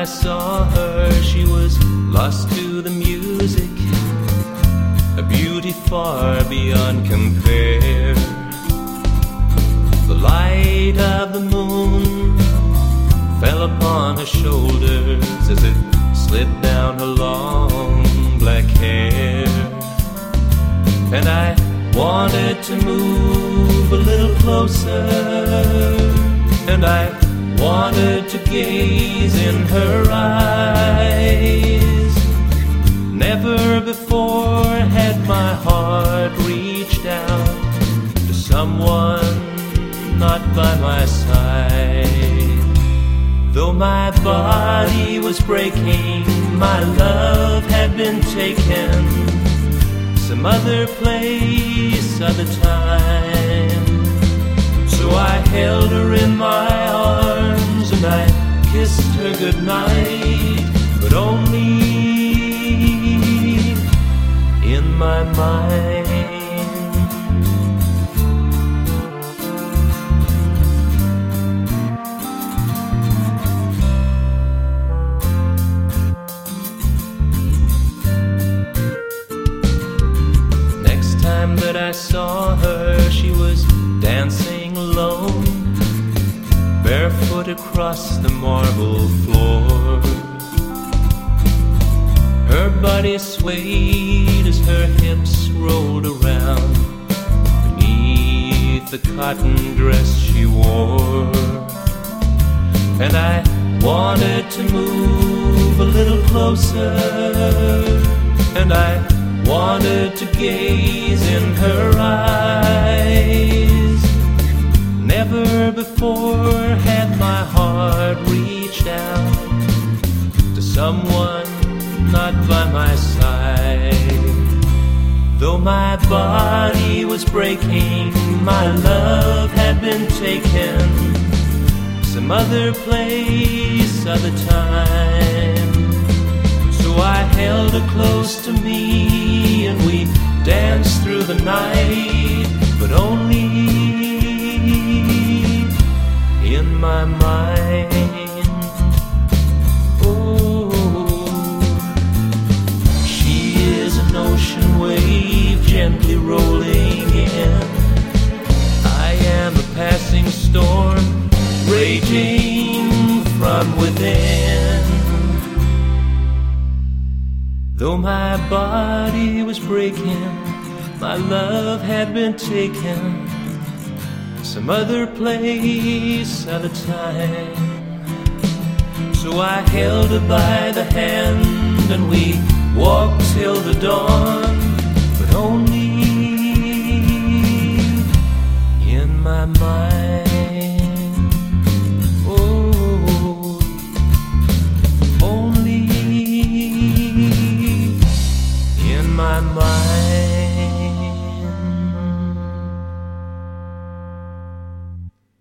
I saw her, she was lost to the music, a beauty far beyond compare. The light of the moon fell upon her shoulders as it slid down her long black hair. And I wanted to move a little closer, and I wanted to gaze in her eyes. Never before had my heart reached out to someone not by my side. Though my body was breaking, my love had been taken some other place, other time. So I held her in my arms and I kissed her goodnight, but only in my mind. Next time that I saw her, she was dancing alone, barefoot across the marble floor. Her body swayed as her hips rolled around beneath the cotton dress she wore. And I wanted to move a little closer, and I wanted to gaze in her eyes. Never before had my heart reached out to someone not by my side. Though my body was breaking, my love had been taken some other place, other time. So I held her close to me and we danced through the night, but only in my mind. Oh, she is an ocean wave gently rolling in. I am a passing storm raging from within. Though my body was breaking, my love had been taken some other place, other time. So I held her by the hand and we walked till the dawn, but only